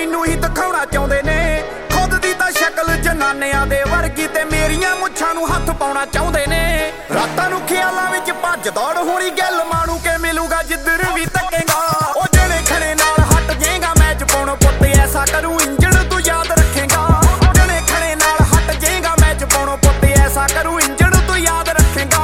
ਮੈਨੂੰ ਹੀ ਦਿਖਾਉਣਾ ਚਾਹੁੰਦੇ ਨੇ। ਖੁਦ ਦੀ ਤਾਂ ਸ਼ਕਲ ਜਨਾਨਿਆਂ ਦੇ ਵਰਗੀ ਤੇ ਮੇਰੀਆਂ ਮੁੱਛਾਂ ਨੂੰ ਹੱਥ ਪਾਉਣਾ ਚਾਹੁੰਦੇ ਨੇ। ਰਾਤਾਂ ਨੂੰ ਖਿਆਲਾਂ ਵਿੱਚ ਭੱਜ ਦੌੜ ਹੋਣੀ ਗੱਲ ਮਾਣੂ ਕੇ ਮਿਲੂਗਾ ਜਿੱਧਰ ਵੀ ਤੱਕੇਗਾ। ਉਹ ਜਣੇ ਖਣੇ ਨਾਲ ਹਟ ਜਾਏਗਾ ਮੈਚ ਪਾਉਣ ਪੁੱਤ ਐਸਾ ਕਰੂ ਇੰਜਣ ਤੂੰ ਯਾਦ ਰੱਖੇਗਾ। ਜਣੇ ਖਣੇ ਨਾਲ ਹਟ ਜਾਏਗਾ ਮੈਚ ਪਾਉਣ ਪੁੱਤ ਐਸਾ ਕਰੂ ਇੰਜਣ ਤੂੰ ਯਾਦ ਰੱਖੇਗਾ।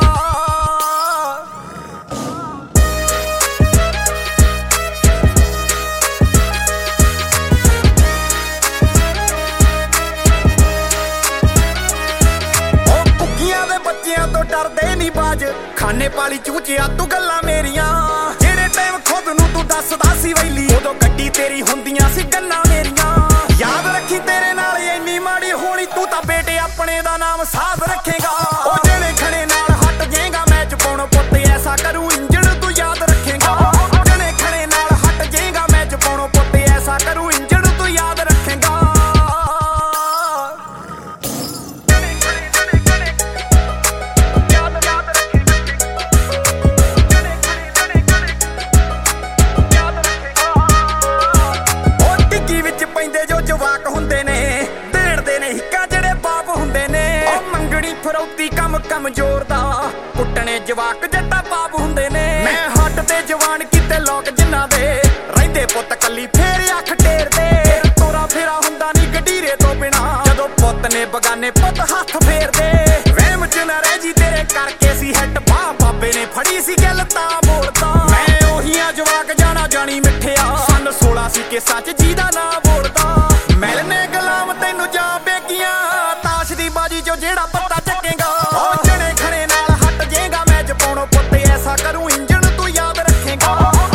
ਤੋਂ ਡਰਦੇ ਨੀ ਬਾਜ ਖਾਨੇ ਪਾਲੀ ਚੂਚਿਆ ਤੂੰ ਗੱਲਾਂ ਮੇਰੀਆਂ। ਜਿਹੜੇ ਟਾਈਮ ਖੁਦ ਨੂੰ ਤੂੰ ਦੱਸਦਾ ਸੀ ਵੈਲੀ ਉਦੋਂ ਗੱਡੀ ਤੇਰੀ ਹੁੰਦੀਆਂ ਸੀ ਗੱਲਾਂ ਮੇਰੀਆਂ। ਯਾਦ ਰੱਖੀ ਤੇਰੇ ਨਾਲ ਇੰਨੀ ਮਾੜੀ ਹੋਣੀ ਤੂੰ ਤਾਂ ਬੇਟੇ ਆਪਣੇ ਦਾ ਨਾਮ ਸਾਧ ਰੱਖੇਗਾ। ਉਹ ਜਿਹੜੇ ਖੜੇ ਨਾਲ ਹਟ ਜਾਏਗਾ ਮੈਚ ਪਾਉਣ ਪੁੱਤ ਐਸਾ ਕਰੂ ਇੰਜਣ ਤੂੰ ਯਾਦ ਰੱਖੇਗਾ। ਜਿਹੜੇ ਖੜੇ ਨਾਲ ਹਟ ਜਾਏਗਾ ਮੈਚ ਪਾਉਣ ਪੁੱਤ ਐਸਾ ਕਰੂ ਇੰਜਣ ਤੂੰ ਯਾਦ ਰੱਖੇਗਾ। ਜਵਾਕ ਹੁੰਦੇ ਨੇ ਦੇੜਦੇ ਨੇ ਹਿੱਕਾ ਜਿਹੜੇ ਬਾਪ ਹੁੰਦੇ ਨੇ। ਉਹ ਮੰਗਣੀ ਫਰੌਤੀ ਕੰਮ ਕਮਜ਼ੋਰ ਦਾ ਕੁੱਟਣੇ ਜਵਾਕ ਜੱਟਾ ਬਾਪ ਹੁੰਦੇ ਨੇ। ਮੈਂ ਹੱਟ ਤੇ ਜਵਾਨ ਕੀਤੇ ਲੋਕ ਜਿਨ੍ਹਾਂ ਦੇ ਰਹਿੰਦੇ ਪੁੱਤ ਕੱਲੀ ਫੇਰ ਅੱਖ ਟੇਰਦੇ। ਤੋਰਾ ਫੇਰਾ ਹੁੰਦਾ ਨੀ ਗਡੀਰੇ ਤੋਂ ਬਿਨਾ ਜਦੋਂ ਪੁੱਤ ਨੇ ਬਗਾਨੇ ਪੁੱਤ ਹੱਥ ਫੇਰਦੇ। ਵਹਿਮ ਚ ਨਾ ਰਹਿ ਜੀ ਤੇਰੇ ਕਰਕੇ ਸੀ ਹਿੱਟ ਬਾਹ ਬਾਬੇ ਨੇ ਫੜੀ ਸੀ ਗੱਲ ਤਾਂ ਬੋਲਦਾ। ਮੈਂ ਉਹੀ ਜਵਾਕ ਜਾਣਾ ਜਾਣੀ ਮਿੱਠਿਆ ਸੰਨ 16 ਸੀ ਕਿ ਸੱਚ ਜਿਹਦਾ ਨਾ ਬੋਲਦਾ। ਮਿਲਨੇ ਗੁਲਾਮ ਤੈਨੂੰ ਜਾ ਬੇਗੀਆਂ ਤਾਸ਼ ਦੀ ਬਾਜੀ ਚੋਂ ਜਿਹੜਾ ਪੱਤਾ ਚੱਕੇਗਾ। ਉਹ ਜਣੇ ਖੜੇ ਨਾਲ ਹਟ ਜਾਏਗਾ ਮੈਚ ਪਾਉਣੋਂ ਪੁੱਤ ਐਸਾ ਕਰੂ ਇੰਜਣ ਤੂੰ ਯਾਦ ਰੱਖੇਗਾ।